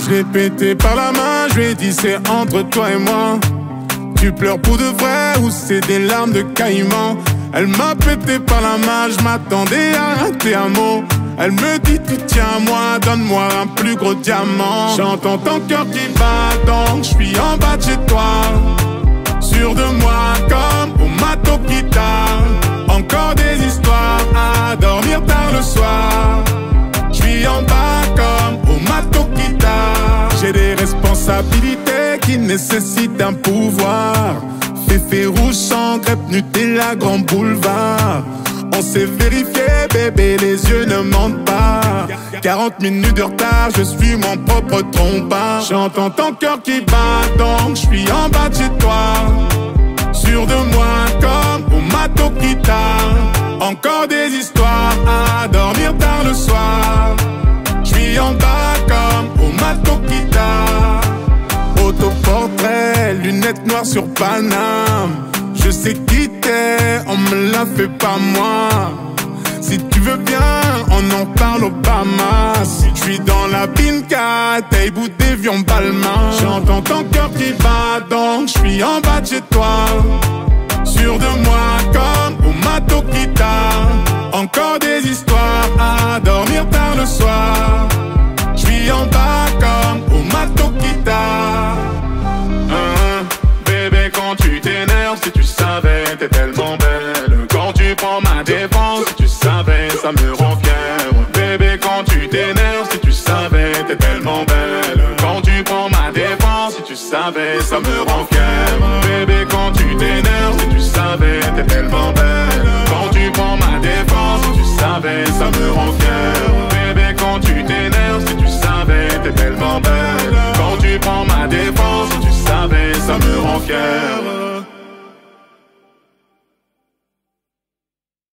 Je l'ai pété par la main, je lui ai dit c'est entre toi et moi. Tu pleures pour de vrai ou c'est des larmes de caïman? Elle m'a pété par la main, je m'attendais à un te amo. Elle me dit tu tiens à moi, donne-moi un plus gros diamant. J'entends ton cœur qui bat donc je suis en bas de chez toi. Sûr de moi comme au mato guitare. Encore des histoires à dormir tard le soir. Je suis en bas comme au mato guitare. J'ai des responsabilités qui nécessitent un pouvoir. Féfé rouge sans crêpe Nutella grand boulevard. On s'est vérifié bébé, les yeux ne mentent pas. 40 minutes de retard, je suis mon propre trompeur. J'entends ton cœur qui bat donc je suis en bas de chez toi. Sûr de moi comme au mato guitare. Encore des histoires à dormir tard le soir. Je suis en bas comme au mato guitare. Autoportrait, lunettes noires sur Paname. Je sais qui t'es, on me l'a fait pas moi. Si tu veux bien, on en parle au Bahamas. Je suis dans la Binka, taille bout d'évion Balmain. J'entends ton cœur qui bat donc je suis en bas de chez toi. Sûr de moi comme au mato guitare. Encore des histoires à dormir tard le soir. Je suis en bas comme au mato guitare. Bébé quand tu t'énerves, si tu savais t'es tellement belle. Quand tu prends ma défense, si tu savais ça me rend fier. Bébé quand tu t'énerves, si tu savais t'es tellement belle. Quand tu prends ma défense, si tu savais ça me rend fier. Bébé quand tu t'énerves, si tu savais t'es tellement belle. Quand tu prends ma défense, si tu savais ça me rend fier. Bébé quand tu t'énerves, si tu savais t'es tellement belle. Quand tu prends ma défense, si tu savais ça me rend fier.